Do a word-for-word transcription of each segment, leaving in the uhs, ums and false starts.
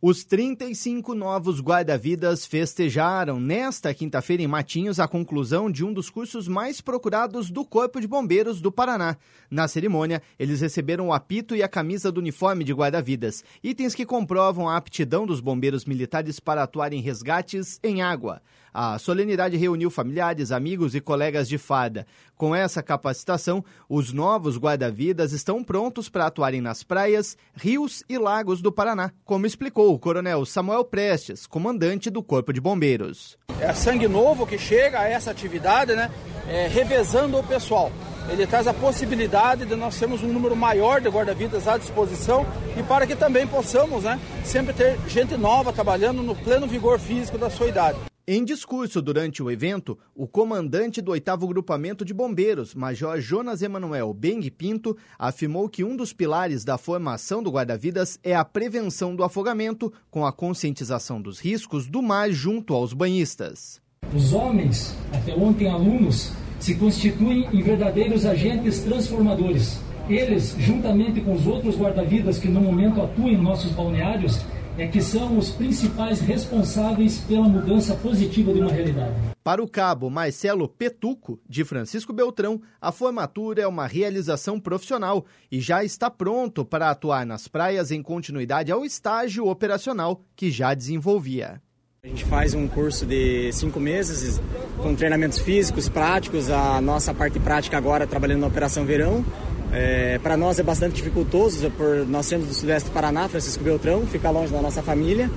Os trinta e cinco novos guarda-vidas festejaram nesta quinta-feira em Matinhos a conclusão de um dos cursos mais procurados do Corpo de Bombeiros do Paraná. Na cerimônia, eles receberam o apito e a camisa do uniforme de guarda-vidas, itens que comprovam a aptidão dos bombeiros militares para atuar em resgates em água. A solenidade reuniu familiares, amigos e colegas de farda. Com essa capacitação, os novos guarda-vidas estão prontos para atuarem nas praias, rios e lagos do Paraná, como explicou o coronel Samuel Prestes, comandante do Corpo de Bombeiros. É sangue novo que chega a essa atividade, né? É, revezando o pessoal. Ele traz a possibilidade de nós termos um número maior de guarda-vidas à disposição e para que também possamos, né, sempre ter gente nova trabalhando no pleno vigor físico da sua idade. Em discurso durante o evento, o comandante do oitavo Grupamento de Bombeiros, Major Jonas Emanuel Beng Pinto, afirmou que um dos pilares da formação do guarda-vidas é a prevenção do afogamento, com a conscientização dos riscos do mar junto aos banhistas. Os homens, até ontem alunos, se constituem em verdadeiros agentes transformadores. Eles, juntamente com os outros guarda-vidas que no momento atuam em nossos balneários, é que são os principais responsáveis pela mudança positiva de uma realidade. Para o cabo Marcelo Petuco, de Francisco Beltrão, a formatura é uma realização profissional e já está pronto para atuar nas praias em continuidade ao estágio operacional que já desenvolvia. A gente faz um curso de cinco meses com treinamentos físicos, práticos, a nossa parte prática agora trabalhando na Operação Verão. É, para nós é bastante dificultoso, por nós sermos do Sudeste do Paraná, Francisco Beltrão, fica longe da nossa família,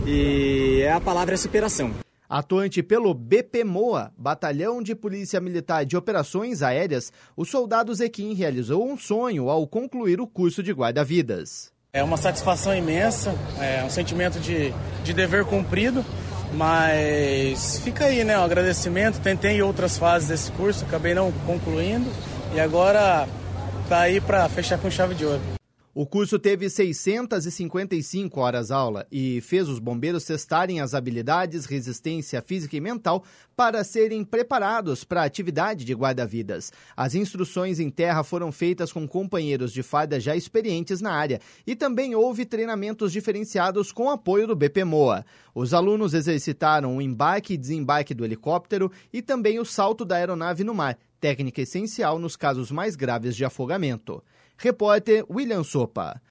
e é a palavra é superação. Atuante pelo B P M O A, Batalhão de Polícia Militar de Operações Aéreas, o soldado Zequim realizou um sonho ao concluir o curso de guarda-vidas. É uma satisfação imensa, é um sentimento de, de dever cumprido, mas fica aí, né, o agradecimento. Tentei outras fases desse curso, acabei não concluindo e agora está aí para fechar com chave de ouro. O curso teve seiscentas e cinquenta e cinco horas-aula e fez os bombeiros testarem as habilidades, resistência física e mental para serem preparados para a atividade de guarda-vidas. As instruções em terra foram feitas com companheiros de farda já experientes na área e também houve treinamentos diferenciados com apoio do B P M O A. Os alunos exercitaram o embarque e desembarque do helicóptero e também o salto da aeronave no mar, técnica essencial nos casos mais graves de afogamento. Repórter William Sopa.